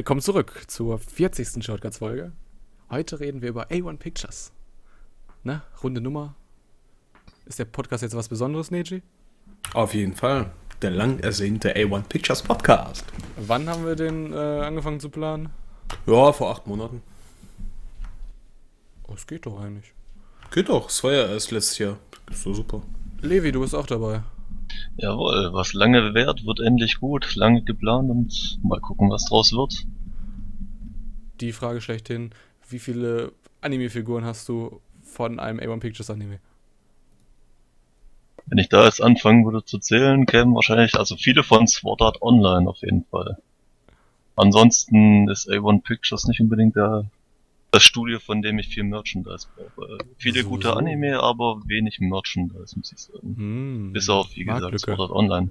Willkommen zurück zur 40. Shortcuts-Folge. Heute reden wir über A1 Pictures. Ne? Runde Nummer. Ist der Podcast jetzt was Besonderes, Neji? Auf jeden Fall. Der lang ersehnte A1 Pictures Podcast. Wann haben wir den angefangen zu planen? Ja, vor 8 Monaten. Oh, es geht doch eigentlich. Geht doch, es war ja erst letztes Jahr. Ist so super. Levi, du bist auch dabei. Jawohl, was lange währt, wird endlich gut. Lange geplant und mal gucken, was draus wird. Die Frage schlechthin, wie viele Anime-Figuren hast du von einem A1 Pictures Anime? Wenn ich da jetzt anfangen würde zu zählen, kämen wahrscheinlich also viele von Sword Art Online auf jeden Fall. Ansonsten ist A1 Pictures nicht unbedingt das Studio, von dem ich viel Merchandise brauche. Viele gute Anime, aber wenig Merchandise, muss ich sagen. Bis auf, wie gesagt, Sword Art Online.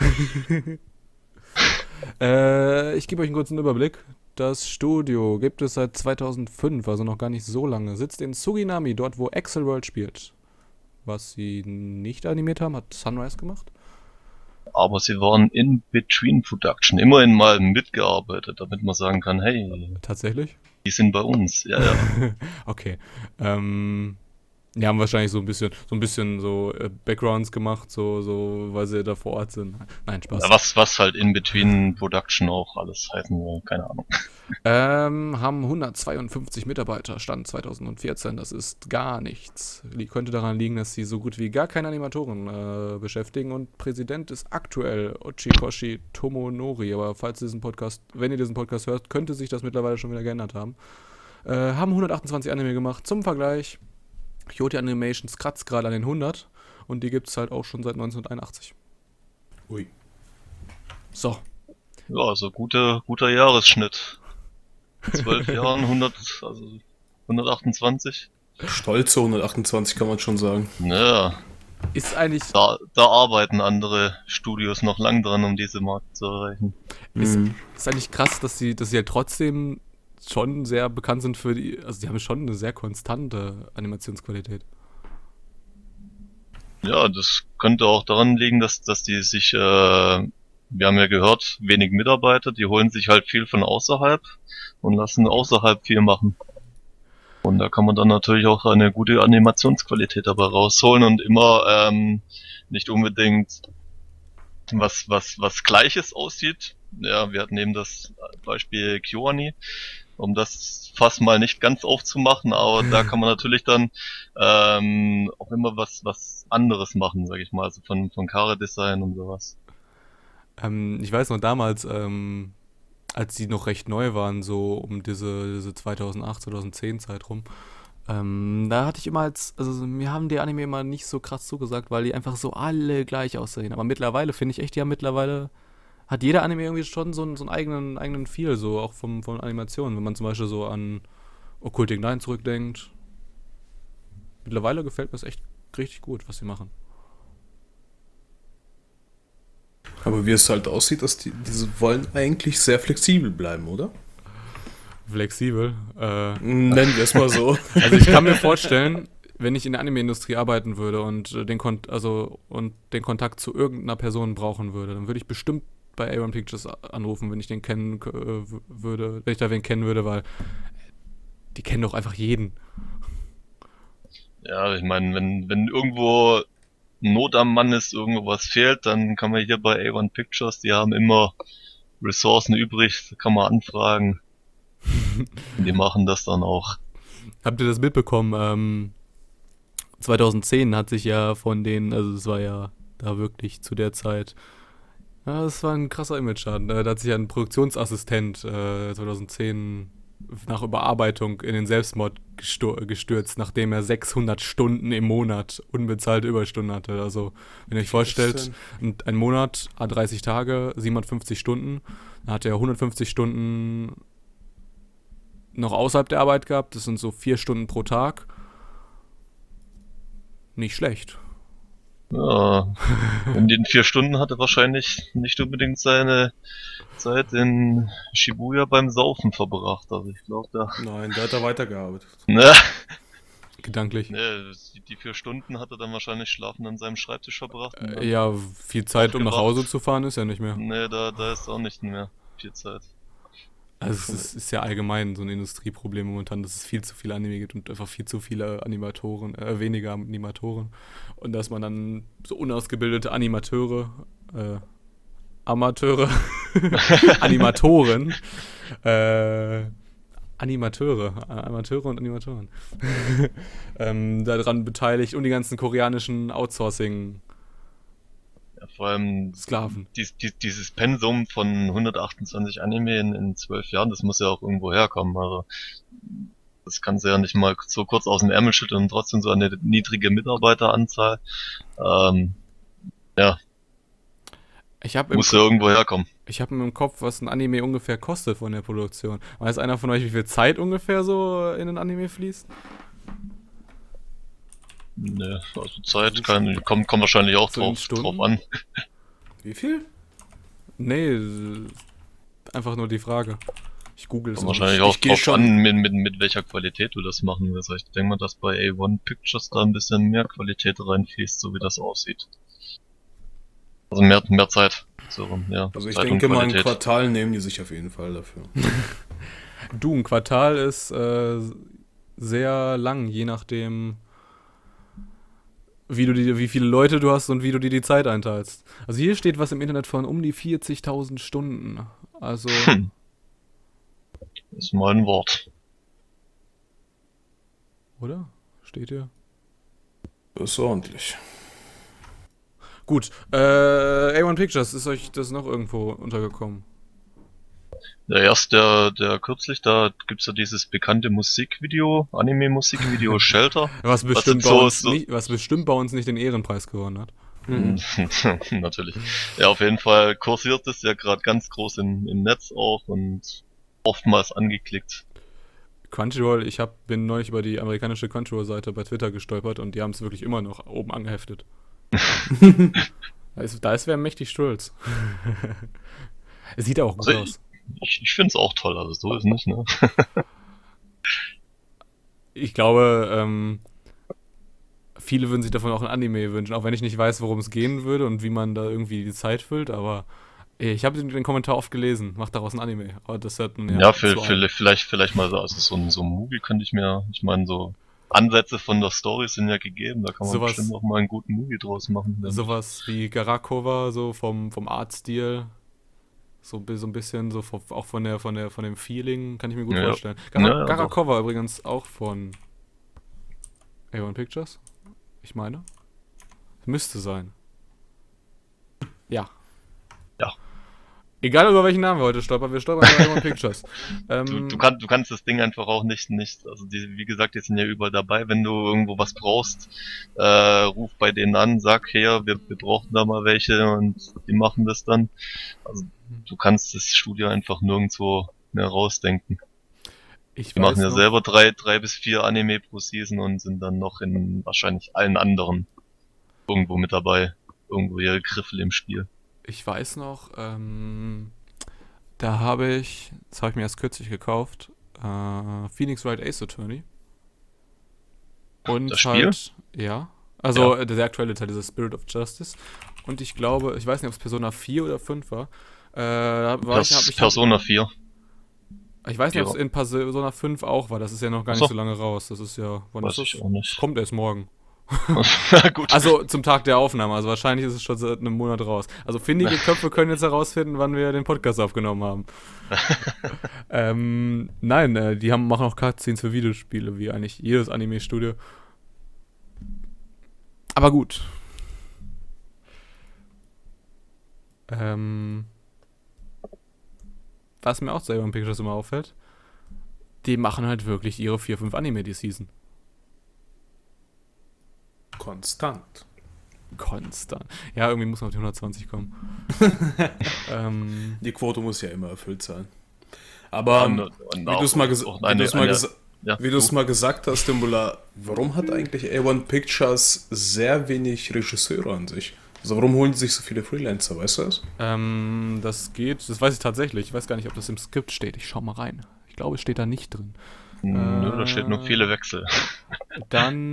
Ich gebe euch einen kurzen Überblick. Das Studio gibt es seit 2005, also noch gar nicht so lange. Sitzt in Suginami, dort wo Axel World spielt. Was sie nicht animiert haben, hat Sunrise gemacht. Aber sie waren in Between Production, immerhin mal mitgearbeitet, damit man sagen kann, hey, tatsächlich? Die sind bei uns, ja. Okay. Die haben wahrscheinlich so ein bisschen Backgrounds gemacht, so weil sie da vor Ort sind. Nein, Spaß. Ja, was halt in Between Production auch alles heißen will, keine Ahnung. Haben 152 Mitarbeiter, Stand 2014, das ist gar nichts. Könnte daran liegen, dass sie so gut wie gar keine Animatoren beschäftigen und Präsident ist aktuell Ochikoshi Tomonori, aber wenn ihr diesen Podcast hört, könnte sich das mittlerweile schon wieder geändert haben. Haben 128 Anime gemacht, zum Vergleich. Kyoto Animations kratzt gerade an den 100 und die gibt es halt auch schon seit 1981. Ui. So. Ja, also guter Jahresschnitt. 12 Jahren, 128. Stolze 128 kann man schon sagen. Ja. Ist eigentlich... Da arbeiten andere Studios noch lang dran, um diese Marke zu erreichen. Ist eigentlich krass, dass sie halt trotzdem schon sehr bekannt sind für also die haben schon eine sehr konstante Animationsqualität. Ja, das könnte auch daran liegen, dass die sich, wir haben ja gehört, wenig Mitarbeiter, die holen sich halt viel von außerhalb und lassen außerhalb viel machen. Und da kann man dann natürlich auch eine gute Animationsqualität dabei rausholen und immer nicht unbedingt was Gleiches aussieht. Ja, wir hatten eben das Beispiel KyoAni, um das Fass mal nicht ganz aufzumachen, aber da kann man natürlich dann auch immer was anderes machen, sag ich mal, also von Chara-Design und sowas. Ich weiß noch damals, als die noch recht neu waren, so um diese 2008, 2010 Zeit rum, da hatte ich immer mir haben die Anime immer nicht so krass zugesagt, weil die einfach so alle gleich aussehen. Aber mittlerweile finde ich echt, hat jeder Anime irgendwie schon so einen eigenen Feel, so auch von Animationen. Wenn man zum Beispiel so an Occulting 9 zurückdenkt. Mittlerweile gefällt mir es echt richtig gut, was sie machen. Aber wie es halt aussieht, dass diese wollen eigentlich sehr flexibel bleiben, oder? Flexibel? Nennen wir es mal so. Also ich kann mir vorstellen, wenn ich in der Anime-Industrie arbeiten würde und den Kontakt zu irgendeiner Person brauchen würde, dann würde ich bestimmt bei A1 Pictures anrufen, wenn ich den kennen würde, wenn ich da wen kennen würde, weil die kennen doch einfach jeden. Ja, ich meine, wenn irgendwo Not am Mann ist, irgendwo was fehlt, dann kann man hier bei A1 Pictures, die haben immer Ressourcen übrig, da kann man anfragen. Und die machen das dann auch. Habt ihr das mitbekommen? 2010 hat sich ja von denen, also es war ja da wirklich zu der Zeit, ja, das war ein krasser Image-Schaden. Da hat sich ein Produktionsassistent 2010 nach Überarbeitung in den Selbstmord gestürzt, nachdem er 600 Stunden im Monat unbezahlte Überstunden hatte. Also, wenn ihr euch vorstellt, ein Monat, 30 Tage, 750 Stunden, dann hat er 150 Stunden noch außerhalb der Arbeit gehabt. Das sind so 4 Stunden pro Tag. Nicht schlecht. Ja, in den 4 Stunden hat er wahrscheinlich nicht unbedingt seine Zeit in Shibuya beim Saufen verbracht. Also ich glaube da... Nein, da hat er weitergearbeitet. Ne? Gedanklich. Ne, die 4 Stunden hat er dann wahrscheinlich schlafend an seinem Schreibtisch verbracht. Ja, viel Zeit, um nach Hause zu fahren, ist ja nicht mehr. Ne, da ist auch nicht mehr viel Zeit. Also ist ja allgemein so ein Industrieproblem momentan, dass es viel zu viele Anime gibt und einfach viel zu viele weniger Animatoren. Und dass man dann so unausgebildete Amateure, Animatoren, Amateure und Animatoren, daran beteiligt und die ganzen koreanischen Outsourcing-Sklaven. Ja, vor allem dieses Pensum von 128 Anime in 12 Jahren, das muss ja auch irgendwo herkommen. Also das kannst du ja nicht mal so kurz aus dem Ärmel schütteln und trotzdem so eine niedrige Mitarbeiteranzahl. Ja, muss ja irgendwo herkommen. Ich habe im Kopf, was ein Anime ungefähr kostet von der Produktion. Weiß einer von euch, wie viel Zeit ungefähr so in ein Anime fließt? Ne, also Zeit kommt wahrscheinlich auch so drauf an. Wie viel? Nee, einfach nur die Frage. Ich google es. Wahrscheinlich auch drauf an, mit welcher Qualität du das machen willst. Ich denke mal, dass bei A1 Pictures da ein bisschen mehr Qualität reinfließt, so wie das aussieht. Also mehr Zeit. So, ja, also ich Zeit denke mal, ein Quartal nehmen die sich auf jeden Fall dafür. Du, ein Quartal ist sehr lang, je nachdem, wie viele Leute du hast und wie du dir die Zeit einteilst. Also hier steht was im Internet von um die 40.000 Stunden. Also ist mal ein Wort. Oder? Steht hier? Das ist ordentlich. Gut, A1 Pictures, ist euch das noch irgendwo untergekommen? Der kürzlich, da gibt's ja dieses bekannte Musikvideo, Anime-Musikvideo Shelter. Was bestimmt bei uns nicht den Ehrenpreis gewonnen hat. Natürlich. Ja, auf jeden Fall kursiert es ja gerade ganz groß im Netz auch und oftmals angeklickt. Crunchyroll, bin neulich über die amerikanische Crunchyroll-Seite bei Twitter gestolpert und die haben es wirklich immer noch oben angeheftet. Da ist wer mächtig stolz. Es sieht auch gut aus. Ich finde es auch toll, also so ist nicht, ne? Ich glaube, viele würden sich davon auch ein Anime wünschen, auch wenn ich nicht weiß, worum es gehen würde und wie man da irgendwie die Zeit füllt, aber ich habe den Kommentar oft gelesen, macht daraus ein Anime. Aber das hat vielleicht mal so, also so ein Movie könnte ich meine, so Ansätze von der Story sind ja gegeben, da kann man bestimmt auch mal einen guten Movie draus machen. Sowas wie Garakova, so vom Artstil, so ein bisschen, so auch von dem Feeling, kann ich mir gut vorstellen. Garakova übrigens auch von A1 Pictures, ich meine. Müsste sein. Ja. Egal über welchen Namen wir heute stolpern, wir stolpern über A1 Pictures. Du kannst das Ding einfach auch nicht, also wie gesagt, die sind ja überall dabei, wenn du irgendwo was brauchst, ruf bei denen an, sag, her, wir brauchen da mal welche und die machen das dann. Also du kannst das Studio einfach nirgendwo mehr rausdenken. Die machen ja selber 3 bis 4 Anime pro Season und sind dann noch in wahrscheinlich allen anderen irgendwo mit dabei. Irgendwo ihre Griffel im Spiel. Ich weiß noch, das habe ich mir erst kürzlich gekauft, Phoenix Wright Ace Attorney. Und das Spiel? Ja. Also der aktuelle Teil, dieser Spirit of Justice. Und ich glaube, ich weiß nicht, ob es Persona 4 oder 5 war. Persona 4. Ich weiß nicht, ob es in Persona 5 auch war. Das ist ja noch gar nicht so lange raus. Das ist ja, wann ist das? Ich auch nicht. Das kommt erst morgen. Gut. Also zum Tag der Aufnahme, also wahrscheinlich ist es schon seit einem Monat raus. Also findige Köpfe können jetzt herausfinden, wann wir den Podcast aufgenommen haben. Nein, die machen auch Cutscenes für Videospiele, wie eigentlich jedes Anime-Studio. Aber gut. Was mir auch selber im Pictures immer auffällt, die machen halt wirklich ihre 4-5 Anime die Season. Konstant. Ja, irgendwie muss man auf die 120 kommen. Die Quote muss ja immer erfüllt sein. Aber wie du es mal gesagt hast, Dimbula, warum hat eigentlich A1 Pictures sehr wenig Regisseure an sich? Also warum holen die sich so viele Freelancer, weißt du das? Das weiß ich tatsächlich. Ich weiß gar nicht, ob das im Skript steht. Ich schau mal rein. Ich glaube, es steht da nicht drin. Da steht nur viele Wechsel.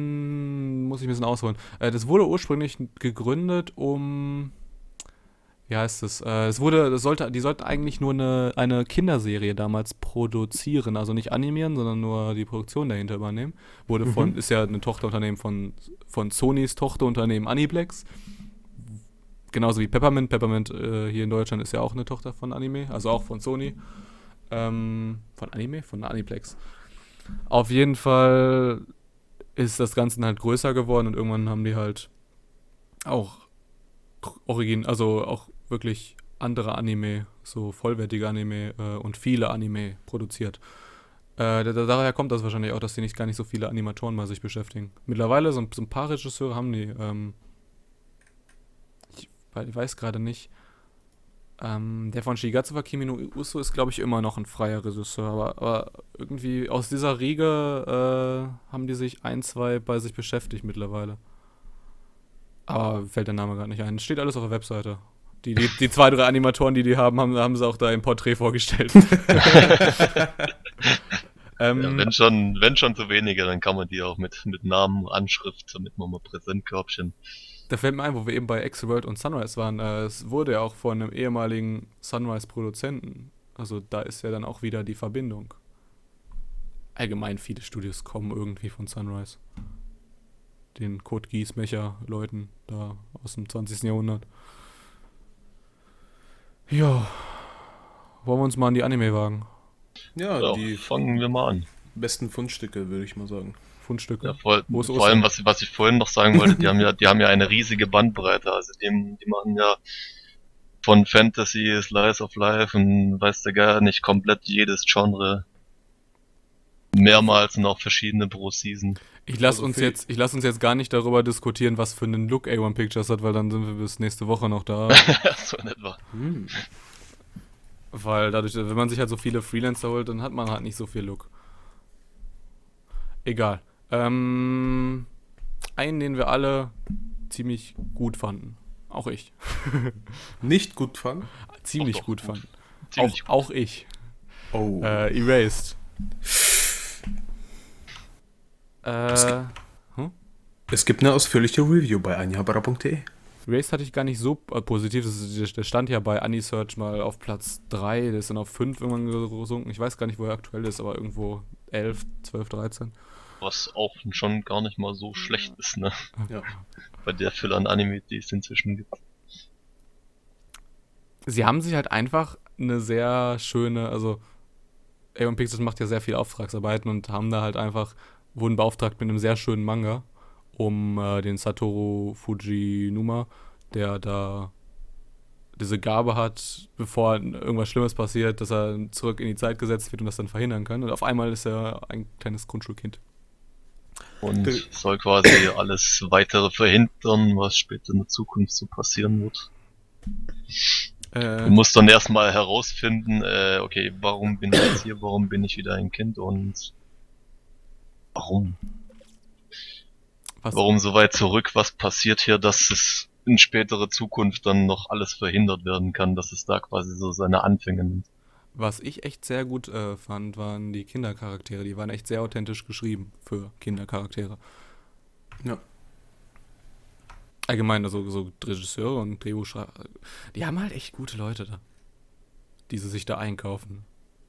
Dann muss ich ein bisschen ausholen. Das wurde ursprünglich gegründet, um wie heißt es? Die sollten eigentlich nur eine Kinderserie damals produzieren, also nicht animieren, sondern nur die Produktion dahinter übernehmen. Ist ja ein Tochterunternehmen von Sonys Tochterunternehmen Aniplex. Genauso wie Peppermint. Peppermint hier in Deutschland ist ja auch eine Tochter von Anime, also auch von Sony. Von Anime? Von Aniplex. Auf jeden Fall ist das Ganze halt größer geworden und irgendwann haben die halt auch auch wirklich andere so vollwertige Anime und viele Anime produziert. Daher kommt das wahrscheinlich auch, dass die gar nicht so viele Animatoren mal sich beschäftigen. Mittlerweile so ein paar Regisseure haben die. Ich weiß gerade nicht. Der von Shigatsu wa Kimi no Uso ist, glaube ich, immer noch ein freier Regisseur. Aber irgendwie aus dieser Riege haben die sich 2 bei sich beschäftigt mittlerweile. Aber fällt der Name gerade nicht ein. Steht alles auf der Webseite. Die 2, 3 Animatoren, die haben sie auch da im Porträt vorgestellt. Wenn schon zu wenige, dann kann man die auch mit Namen, Anschrift, damit man mal Präsentkörbchen. Da fällt mir ein, wo wir eben bei Exoworld und Sunrise waren, es wurde ja auch von einem ehemaligen Sunrise-Produzenten. Also da ist ja dann auch wieder die Verbindung. Allgemein viele Studios kommen irgendwie von Sunrise. Den Code Geass-Mecher-Leuten da aus dem 20. Jahrhundert. Ja. Wollen wir uns mal an die Anime wagen? Ja, die fangen wir mal an. Besten Fundstücke, würde ich mal sagen. Fundstücke. Ja, vor allem, was ich vorhin noch sagen wollte, die haben ja eine riesige Bandbreite. Also die machen ja von Fantasy, Slice of Life und weiß der gar nicht komplett jedes Genre mehrmals und auch verschiedene pro Season. Ich lass uns jetzt gar nicht darüber diskutieren, was für einen Look A1 Pictures hat, weil dann sind wir bis nächste Woche noch da. So in etwa. Weil dadurch, wenn man sich halt so viele Freelancer holt, dann hat man halt nicht so viel Look. Egal. Einen, den wir alle ziemlich gut fanden. Auch ich. Nicht gut fanden? Ziemlich gut fanden. Ziemlich auch ich. Oh. Erased. Es gibt eine ausführliche Review bei anjahabara.de. Erased hatte ich gar nicht so positiv. Der stand ja bei AniSearch mal auf Platz 3. Der ist dann auf 5 irgendwann gesunken. Ich weiß gar nicht, wo er aktuell ist, aber irgendwo 11, 12, 13. Was auch schon gar nicht mal so schlecht ist, ne? Ja. Bei der Fülle an Anime, die es inzwischen gibt. Sie haben sich halt einfach eine sehr schöne, also A1 Pictures macht ja sehr viel Auftragsarbeiten und wurden beauftragt mit einem sehr schönen Manga um den Satoru Fujinuma, der da diese Gabe hat, bevor irgendwas Schlimmes passiert, dass er zurück in die Zeit gesetzt wird und das dann verhindern kann. Und auf einmal ist er ein kleines Grundschulkind. Und soll quasi alles weitere verhindern, was später in der Zukunft so passieren wird. Du musst dann erstmal herausfinden, okay, warum bin ich jetzt hier, warum bin ich wieder ein Kind und warum? Warum so weit zurück, was passiert hier, dass es in spätere Zukunft dann noch alles verhindert werden kann, dass es da quasi so seine Anfänge nimmt. Was ich echt sehr gut fand, waren die Kindercharaktere. Die waren echt sehr authentisch geschrieben für Kindercharaktere. Ja. Allgemein, also so Regisseure und Drehbuchschreiber, die haben halt echt gute Leute da, die sie sich da einkaufen.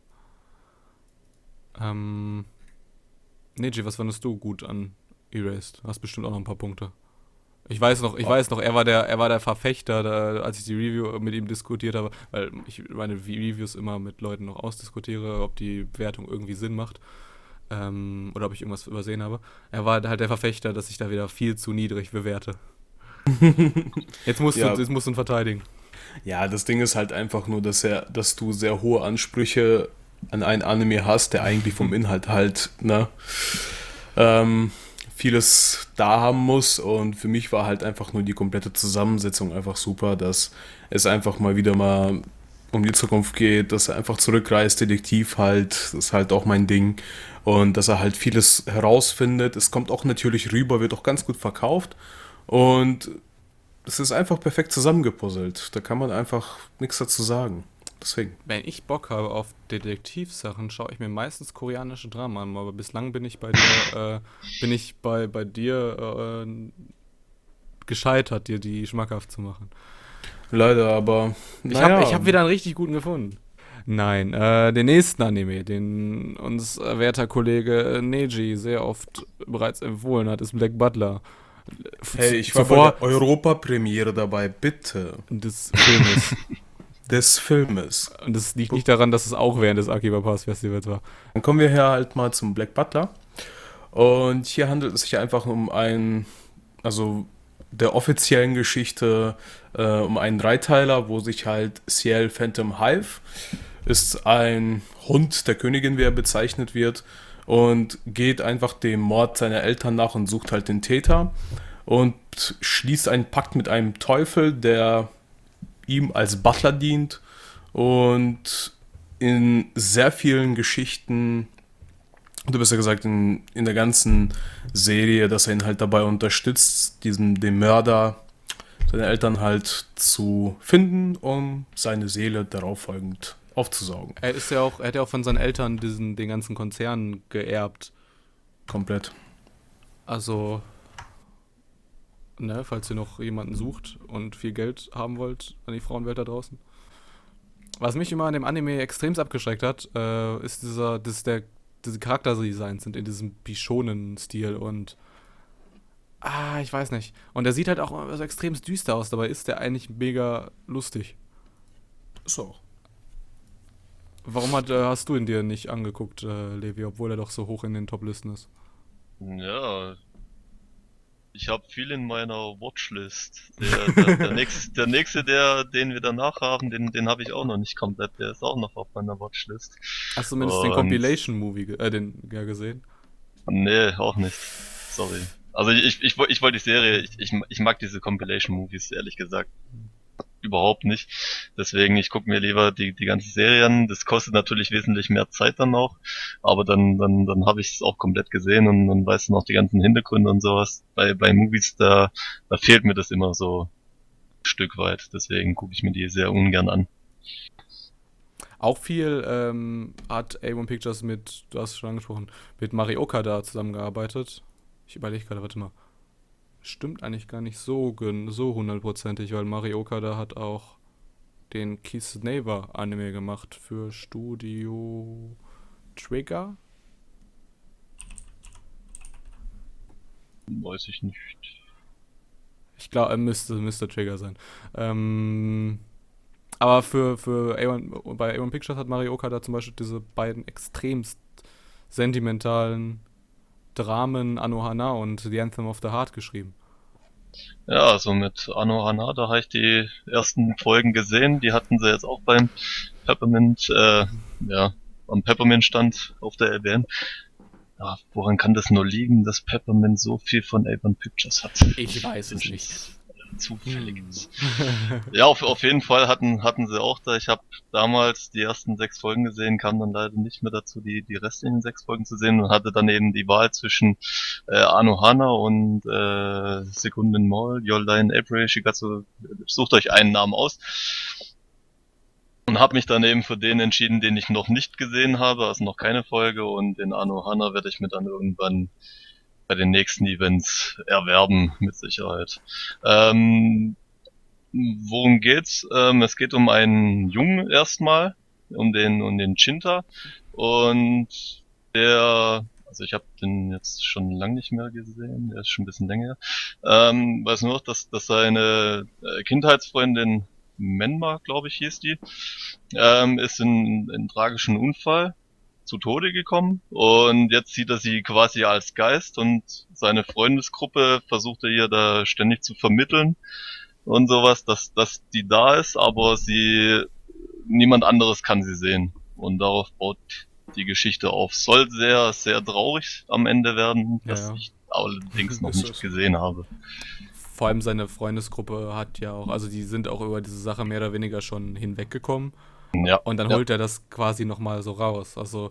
Neji, was fandest du gut an Erased? Du hast bestimmt auch noch ein paar Punkte. Ich weiß noch, er war der Verfechter, als ich die Review mit ihm diskutiert habe, weil ich meine Reviews immer mit Leuten noch ausdiskutiere, ob die Bewertung irgendwie Sinn macht oder ob ich irgendwas übersehen habe. Er war halt der Verfechter, dass ich da wieder viel zu niedrig bewerte. Jetzt musst du ihn verteidigen. Ja, das Ding ist halt einfach nur, dass du sehr hohe Ansprüche an einen Anime hast, der eigentlich vom Inhalt halt, vieles da haben muss, und für mich war halt einfach nur die komplette Zusammensetzung einfach super, dass es einfach mal wieder um die Zukunft geht, dass er einfach zurückreist, Detektiv halt, das ist halt auch mein Ding, und dass er halt vieles herausfindet. Es kommt auch natürlich rüber, wird auch ganz gut verkauft, und es ist einfach perfekt zusammengepuzzelt. Da kann man einfach nichts dazu sagen. Deswegen. Wenn ich Bock habe auf Detektivsachen, schaue ich mir meistens koreanische Dramen an, aber bislang bin ich bei dir gescheitert, dir die schmackhaft zu machen. Leider, aber ich hab wieder einen richtig guten gefunden. Nein, den nächsten Anime, den uns werter Kollege Neji sehr oft bereits empfohlen hat, ist Black Butler. Hey, ich war bei der Europapremiere dabei, bitte. Des Filmes. Und das liegt nicht daran, dass es auch während des Akiba Pass Festivals war. Dann kommen wir hier halt mal zum Black Butler. Und hier handelt es sich einfach um der offiziellen Geschichte, um einen Dreiteiler, wo sich halt Ciel Phantom Hive ist ein Hund der Königin, wie er bezeichnet wird, und geht einfach dem Mord seiner Eltern nach und sucht halt den Täter und schließt einen Pakt mit einem Teufel, der ihm als Butler dient, und in sehr vielen Geschichten, oder besser gesagt in der ganzen Serie, dass er ihn halt dabei unterstützt, den Mörder, seine Eltern halt zu finden, um seine Seele darauf folgend aufzusaugen. Er hat ja auch von seinen Eltern den ganzen Konzern geerbt. Komplett. Also, falls ihr noch jemanden sucht und viel Geld haben wollt an die Frauenwelt da draußen. Was mich immer an dem Anime extremst abgeschreckt hat, ist diese Charakterdesigns sind in diesem Bishonen-Stil und ich weiß nicht. Und der sieht halt auch so extremst düster aus, dabei ist der eigentlich mega lustig. Ist auch. Warum hast du ihn dir nicht angeguckt, Levi, obwohl er doch so hoch in den Top-Listen ist? Ja, ich habe viel in meiner Watchlist. Der nächste, den wir danach haben, den habe ich auch noch nicht komplett. Der ist auch noch auf meiner Watchlist. Hast du zumindest den Compilation-Movie gesehen? Nee, auch nicht. Sorry. Also ich wollte die Serie, ich mag diese Compilation-Movies, ehrlich gesagt, überhaupt nicht. Deswegen, ich gucke mir lieber die ganze Serie an. Das kostet natürlich wesentlich mehr Zeit dann auch, aber dann habe ich es auch komplett gesehen und dann weißt du noch die ganzen Hintergründe und sowas. Bei Movies, da fehlt mir das immer so ein Stück weit. Deswegen gucke ich mir die sehr ungern an. Auch viel hat A1 Pictures du hast es schon angesprochen, mit Marioka da zusammengearbeitet. Ich überlege gerade, warte mal. Stimmt eigentlich gar nicht so hundertprozentig, weil Marioka da hat auch den Kiss Neighbor Anime gemacht für Studio Trigger. Weiß ich nicht. Ich glaube, er müsste Trigger sein. Aber bei A1 Pictures hat Marioka da zum Beispiel diese beiden extremst sentimentalen Dramen Anohana und The Anthem of the Heart geschrieben. Ja, also mit Anohana, da habe ich die ersten Folgen gesehen. Die hatten sie jetzt auch beim Peppermint, am Peppermint-Stand auf der LBN. Ja, woran kann das nur liegen, dass Peppermint so viel von A1 Pictures hat? Ich weiß es nicht. Zufälliges. Ja, auf jeden Fall hatten sie auch da. Ich habe damals die ersten 6 Folgen gesehen, kam dann leider nicht mehr dazu, die restlichen 6 Folgen zu sehen und hatte dann eben die Wahl zwischen Anohana und Sekunden Mall, Your Line April Shigatsu. Sucht euch einen Namen aus. Und habe mich dann eben für den entschieden, den ich noch nicht gesehen habe, also noch keine Folge, und den Anohana werde ich mir dann irgendwann bei den nächsten Events erwerben, mit Sicherheit. Worum geht's? Es geht um einen Jungen erstmal, um den Shinta, und also ich habe den jetzt schon lange nicht mehr gesehen, der ist schon ein bisschen länger. Weiß nur noch, dass seine Kindheitsfreundin Menma, glaube ich, hieß die, ist in einen tragischen Unfall zu Tode gekommen, und jetzt sieht er sie quasi als Geist, und seine Freundesgruppe versucht er ihr da ständig zu vermitteln und sowas, dass die da ist, aber niemand anderes kann sie sehen, und darauf baut die Geschichte auf. Soll sehr, sehr traurig am Ende werden, was ich allerdings noch nicht gesehen habe. Vor allem seine Freundesgruppe hat ja auch, also die sind auch über diese Sache mehr oder weniger schon hinweggekommen. Ja, und dann holt er das quasi nochmal so raus. Also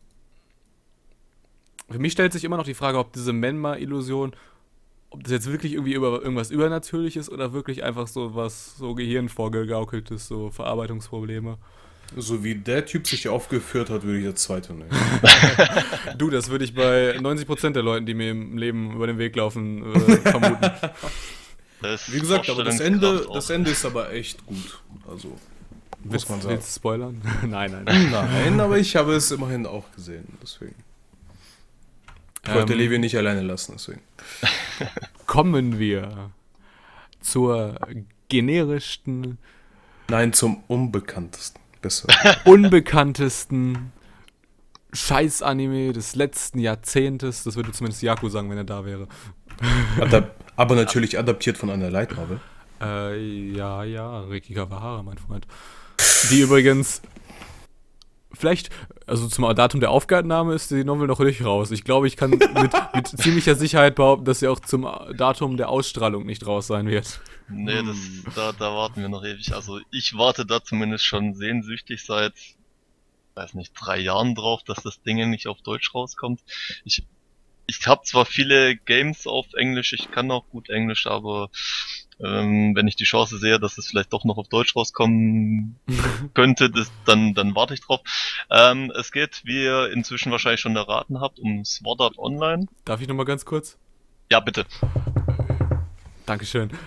für mich stellt sich immer noch die Frage, ob diese Menma-Illusion, ob das jetzt wirklich irgendwie über irgendwas Übernatürliches oder wirklich einfach so was so Gehirn vorgegaukeltes, so Verarbeitungsprobleme. So wie der Typ sich aufgeführt hat, würde ich jetzt zweite nehmen. Du, das würde ich bei 90% der Leuten, die mir im Leben über den Weg laufen, vermuten. Wie gesagt, aber das Ende ist aber echt gut. Also, muss man sagen. Willst du spoilern? Nein. Nein, aber ich habe es immerhin auch gesehen, deswegen. Ich wollte Levi nicht alleine lassen, deswegen. Kommen wir zur generischsten... Nein, zum unbekanntesten. Besser. Unbekanntesten Scheiß-Anime des letzten Jahrzehntes. Das würde zumindest Jaku sagen, wenn er da wäre. Aber natürlich adaptiert von einer Light Novel. Ja, Reki Kawahara, mein Freund. Die übrigens... Vielleicht, also zum Datum der Aufgabenahme ist die Novel noch nicht raus. Ich glaube, ich kann mit ziemlicher Sicherheit behaupten, dass sie auch zum Datum der Ausstrahlung nicht raus sein wird. Nee, da warten wir noch ewig. Also ich warte da zumindest schon sehnsüchtig seit, weiß nicht, 3 Jahren drauf, dass das Ding nicht auf Deutsch rauskommt. Ich habe zwar viele Games auf Englisch, ich kann auch gut Englisch, aber wenn ich die Chance sehe, dass es vielleicht doch noch auf Deutsch rauskommen könnte, dann warte ich drauf. Es geht, wie ihr inzwischen wahrscheinlich schon erraten habt, um Sword Art Online. Darf ich nochmal ganz kurz? Ja, bitte. Dankeschön.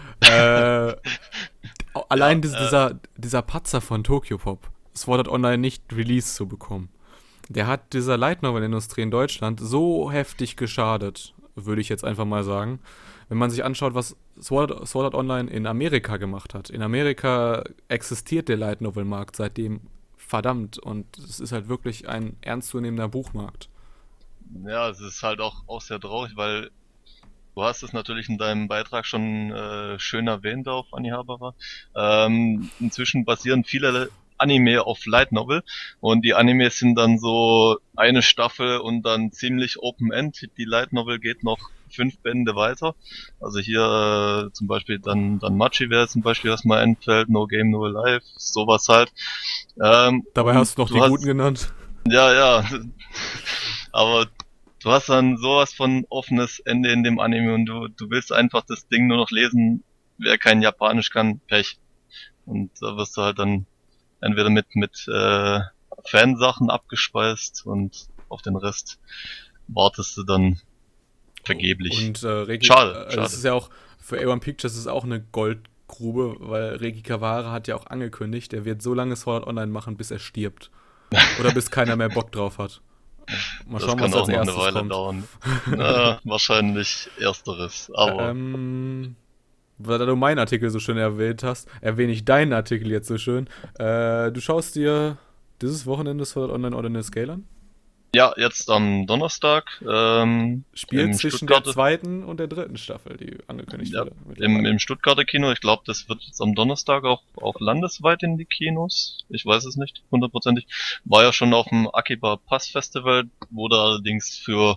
Allein dieser Patzer von Tokyopop, Sword Art Online nicht released zu bekommen, der hat dieser Light Novel Industrie in Deutschland so heftig geschadet, würde ich jetzt einfach mal sagen. Wenn man sich anschaut, was Sword Art Online in Amerika gemacht hat. In Amerika existiert der Light Novel Markt seitdem verdammt und es ist halt wirklich ein ernstzunehmender Buchmarkt. Ja, es ist halt auch sehr traurig, weil du hast es natürlich in deinem Beitrag schon schön erwähnt auf Anihabara. Inzwischen basieren viele Anime auf Light Novel und die Animes sind dann so eine Staffel und dann ziemlich Open End. Die Light Novel geht noch 5 Bände weiter. Also hier zum Beispiel dann Machi wäre zum Beispiel, was mir einfällt, No Game, No Life, sowas halt. Dabei hast du noch die Guten genannt. Ja. Aber du hast dann sowas von offenes Ende in dem Anime und du willst einfach das Ding nur noch lesen. Wer kein Japanisch kann, Pech. Und da wirst du halt dann entweder mit Fansachen abgespeist und auf den Rest wartest du dann vergeblich. Und schade. Das ist ja auch, für A1 Pictures ist es auch eine Goldgrube, weil Reki Kawahara hat ja auch angekündigt, er wird so lange Sword Art Online machen, bis er stirbt. Oder bis keiner mehr Bock drauf hat. Mal schauen, was als erstes kommt. Das kann auch noch eine Weile dauern. Wahrscheinlich Ersteres, aber... Weil du meinen Artikel so schön erwähnt hast, erwähne ich deinen Artikel jetzt so schön. Du schaust dir dieses Wochenende Sword Art Online Ordinal Scale an? Ja, jetzt am Donnerstag. Spielt zwischen der 2. und der 3. Staffel, die angekündigt wurde. Im Stuttgarter Kino. Ich glaube, das wird jetzt am Donnerstag auch landesweit in die Kinos. Ich weiß es nicht, 100%. War ja schon auf dem Akiba Pass Festival, wurde allerdings für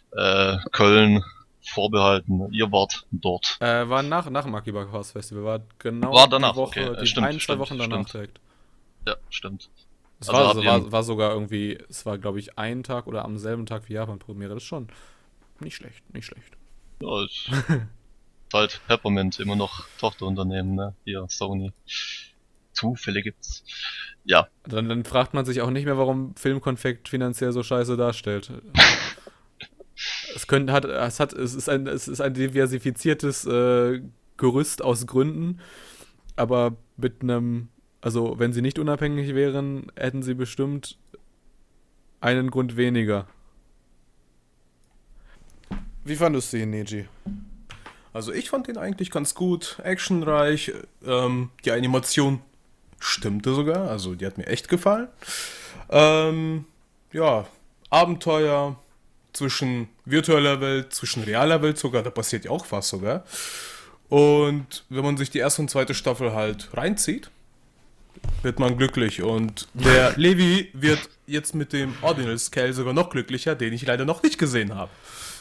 Köln vorbehalten. Ihr wart dort. War nach dem Akiba Pass Festival. War danach, die Woche, okay. Stimmt, 2 Wochen danach direkt. Ja, stimmt. Es war sogar irgendwie, es war glaube ich einen Tag oder am selben Tag wie Japan-Premiere. Das ist schon nicht schlecht. Ja, ist halt Peppermint, immer noch Tochterunternehmen, ne? Hier, Sony. Zufälle gibt's. Ja. Dann fragt man sich auch nicht mehr, warum Filmkonfekt finanziell so scheiße darstellt. Es ist ein diversifiziertes Gerüst aus Gründen, aber mit einem... Also, wenn sie nicht unabhängig wären, hätten sie bestimmt einen Grund weniger. Wie fandest du ihn, Neji? Also, ich fand ihn eigentlich ganz gut, actionreich. Die Animation stimmte sogar, also die hat mir echt gefallen. Abenteuer zwischen virtueller Welt, zwischen realer Welt sogar, da passiert ja auch was sogar. Und wenn man sich die 1. und 2. Staffel halt reinzieht, wird man glücklich und der Levi wird jetzt mit dem Ordinal Scale sogar noch glücklicher, den ich leider noch nicht gesehen habe.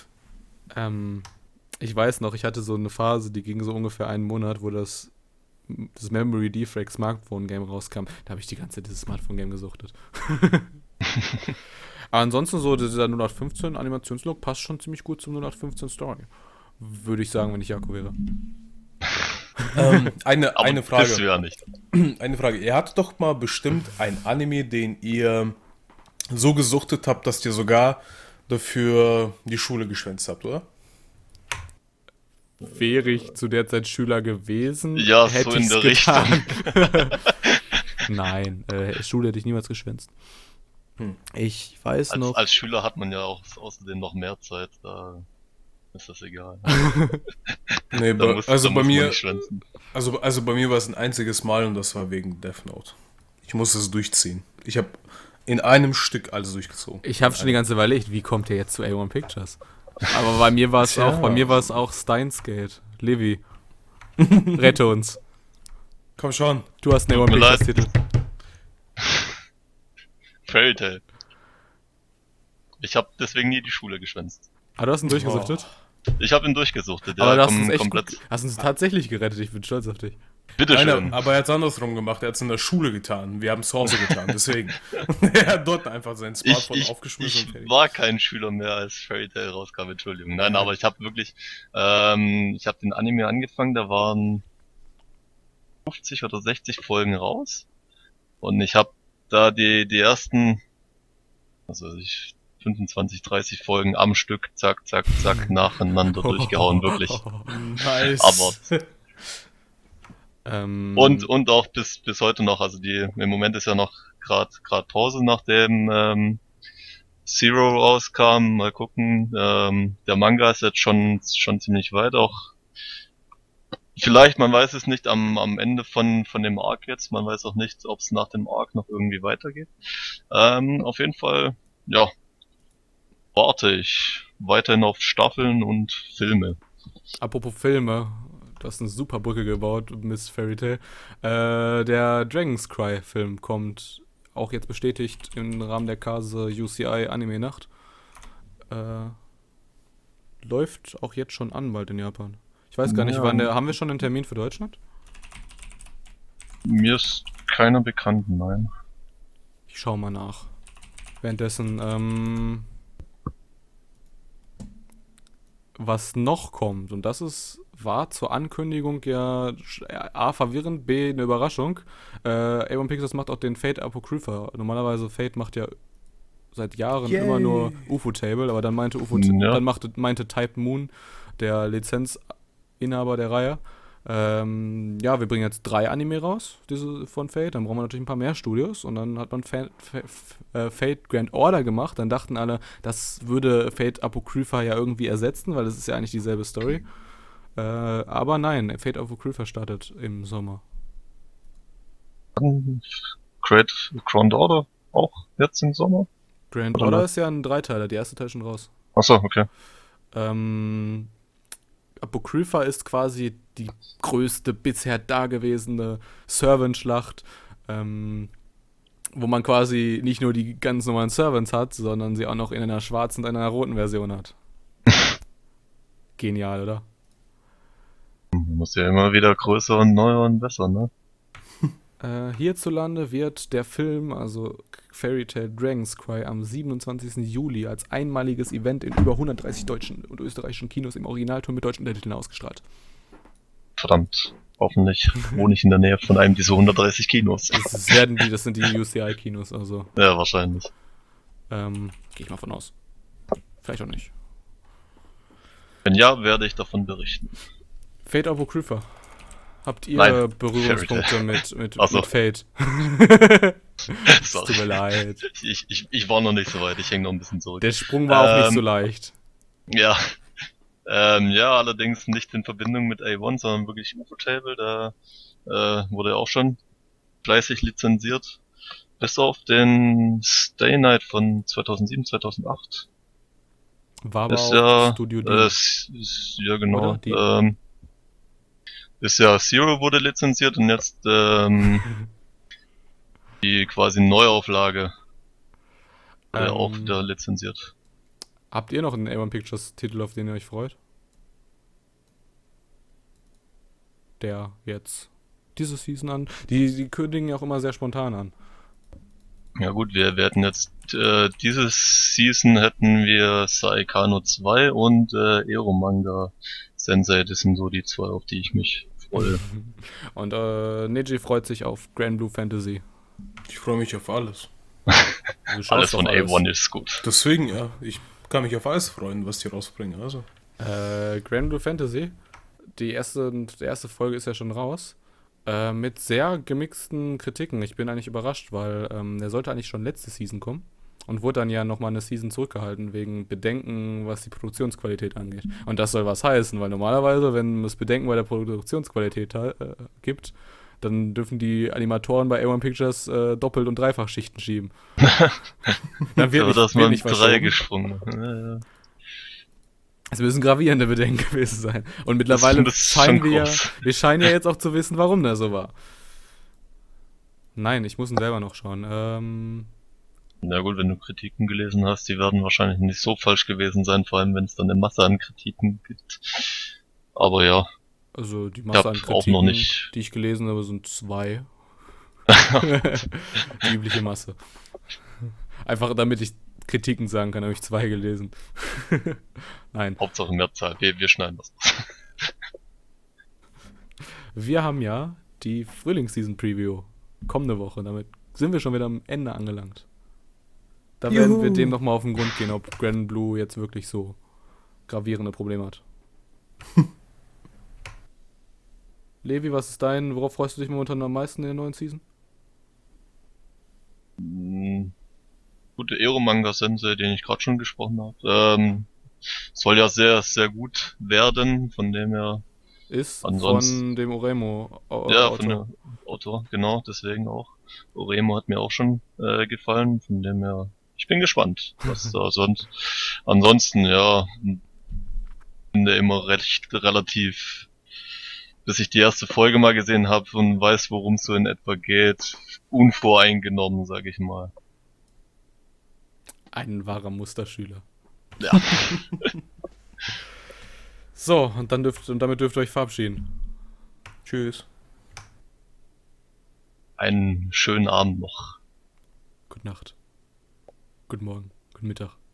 Ich weiß noch, ich hatte so eine Phase, die ging so ungefähr einen Monat, wo das Memory Defrag Smartphone Game rauskam. Da habe ich die ganze Zeit dieses Smartphone Game gesuchtet. Aber ansonsten so dieser 0815 Animationslook passt schon ziemlich gut zum 0815 Story. Würde ich sagen, wenn ich Jakob wäre. Eine Frage. Bist du ja nicht. Eine Frage. Ihr hattet doch mal bestimmt ein Anime, den ihr so gesuchtet habt, dass ihr sogar dafür die Schule geschwänzt habt, oder? wäre ich zu der Zeit Schüler gewesen, ja, hätte so in der getan. Richtung. Nein, Schule hätte ich niemals geschwänzt. Ich weiß noch... Als Schüler hat man ja auch außerdem noch mehr Zeit, da ist das egal. Nee, also bei mir war es ein einziges Mal und das war wegen Death Note. Ich musste es durchziehen. Ich habe in einem Stück alles durchgezogen. Ich habe schon die ganze Weile überlegt, wie kommt der jetzt zu A1 Pictures? Aber bei mir war es auch Steins Gate. Levi, rette uns. Komm schon. Du hast einen A1 Pictures Titel. Fairy Tail. Ich habe deswegen nie die Schule geschwänzt. Ah, du hast ihn durchgesuchtet? Ich habe ihn durchgesuchtet, aber du hast uns tatsächlich gerettet, ich bin stolz auf dich. Bitteschön. Aber er hat es andersrum gemacht, er hat es in der Schule getan. Wir haben es zu Hause getan, deswegen. Er hat dort einfach sein Smartphone aufgeschmissen. Ich war kein Schüler mehr, als Fairy Tail rauskam, Entschuldigung. Nein, aber ich habe wirklich, ich habe den Anime angefangen, da waren 50 oder 60 Folgen raus. Und ich habe da die ersten, 25, 30 Folgen am Stück, zack, zack, zack, nacheinander durchgehauen, wirklich. Nice. Aber und auch bis heute noch, also im Moment ist ja noch gerade Pause, nachdem Zero rauskam, mal gucken, der Manga ist jetzt schon ziemlich weit, auch vielleicht, man weiß es nicht, am Ende von dem Arc jetzt, man weiß auch nicht, ob es nach dem Arc noch irgendwie weitergeht. Auf jeden Fall, ja, warte ich weiterhin auf Staffeln und Filme. Apropos Filme, du hast eine super Brücke gebaut, Miss Fairy Tail. Der Dragon's Cry Film kommt auch jetzt bestätigt im Rahmen der Kase UCI Anime Nacht. Läuft auch jetzt schon an bald in Japan. Ich weiß gar nicht, haben wir schon einen Termin für Deutschland? Mir ist keiner bekannt, nein. Ich schau mal nach. Währenddessen, was noch kommt, und das war zur Ankündigung ja A, verwirrend, B, eine Überraschung. A1 Pictures macht auch den Fate Apocrypha. Normalerweise Fate macht ja seit Jahren immer nur Ufotable, aber dann meinte meinte Type Moon, der Lizenzinhaber der Reihe, wir bringen jetzt 3 Anime raus, diese von Fate, dann brauchen wir natürlich ein paar mehr Studios und dann hat man Fate Grand Order gemacht, dann dachten alle, das würde Fate Apocrypha ja irgendwie ersetzen, weil es ist ja eigentlich dieselbe Story. Aber nein, Fate Apocrypha startet im Sommer. Grand Order auch jetzt im Sommer? Grand Order ist ja ein Dreiteiler, der erste Teil schon raus. Achso, okay. Apocrypha ist quasi die größte bisher dagewesene Servant-Schlacht, wo man quasi nicht nur die ganz normalen Servants hat, sondern sie auch noch in einer schwarzen und einer roten Version hat. Genial, oder? Muss ja immer wieder größer und neuer und besser, ne? Hierzulande wird der Film, also Fairy Tail Dragon's Cry, am 27. Juli als einmaliges Event in über 130 deutschen und österreichischen Kinos im Originalton mit deutschen Untertiteln ausgestrahlt. Verdammt, hoffentlich wohne ich in der Nähe von einem dieser 130 Kinos. Das sind die UCI-Kinos, also. Ja, wahrscheinlich. Gehe ich mal von aus. Vielleicht auch nicht. Wenn ja, werde ich davon berichten. Fate Apocrypha. Habt ihr Berührungspunkte mit Fate? Sorry. Tut mir leid. Ich war noch nicht so weit, ich hänge noch ein bisschen zurück. Der Sprung war auch nicht so leicht. Ja. Allerdings nicht in Verbindung mit A1, sondern wirklich Ufotable. Da wurde auch schon fleißig lizenziert. Bis auf den Stay Night von 2007, 2008. War aber auch Studio D. Ja, genau. Ist ja Zero wurde lizenziert und jetzt die quasi Neuauflage auch wieder lizenziert. Habt ihr noch einen A1 Pictures Titel, auf den ihr euch freut? Der jetzt diese Season an? Die kündigen ja auch immer sehr spontan an. Ja gut, wir hätten jetzt diese Season hätten wir Saikano 2 und Eromanga Sensei, das sind so die 2, auf die ich mich freue. Und Neji freut sich auf Grand Blue Fantasy. Ich freue mich auf alles. Alles von A1 ist gut. Deswegen, ja, ich kann mich auf alles freuen, was die rausbringen. Also. Grand Blue Fantasy die erste Folge ist ja schon raus. Mit sehr gemixten Kritiken. Ich bin eigentlich überrascht, weil der sollte eigentlich schon letzte Season kommen. Und wurde dann ja nochmal eine Season zurückgehalten, wegen Bedenken, was die Produktionsqualität angeht. Und das soll was heißen, weil normalerweise, wenn es Bedenken bei der Produktionsqualität gibt, dann dürfen die Animatoren bei A1 Pictures doppelt- und dreifach Schichten schieben. Dann wird nicht 3 gesprungen. Es müssen gravierende Bedenken gewesen sein. Und mittlerweile scheinen wir scheinen ja jetzt auch zu wissen, warum das so war. Nein, ich muss ihn selber noch schauen. Na gut, wenn du Kritiken gelesen hast, die werden wahrscheinlich nicht so falsch gewesen sein, vor allem wenn es dann eine Masse an Kritiken gibt. Aber ja. Also die Masse an Kritiken, die ich gelesen habe, sind 2. Die übliche Masse. Einfach damit ich Kritiken sagen kann, habe ich 2 gelesen. Nein. Hauptsache Mehrzahl, wir schneiden das. Wir haben ja die Frühlingsseason-Preview kommende Woche. Damit sind wir schon wieder am Ende angelangt. Da werden wir dem nochmal auf den Grund gehen, ob Granblue jetzt wirklich so gravierende Probleme hat. Levi, worauf freust du dich momentan am meisten in der neuen Season? Gute Ero-Manga-Sensei, den ich gerade schon gesprochen habe. Soll ja sehr, sehr gut werden, von dem her... Ist von dem Oremo ja, von dem Autor, genau, deswegen auch. Oremo hat mir auch schon gefallen, von dem her... Ich bin gespannt, was da sonst... Ansonsten, ja... bin da immer relativ... Bis ich die erste Folge mal gesehen habe und weiß, worum es so in etwa geht, unvoreingenommen, sag ich mal. Ein wahrer Musterschüler. Ja. So, und damit dürft ihr euch verabschieden. Tschüss. Einen schönen Abend noch. Gute Nacht. Guten Morgen. Guten Mittag.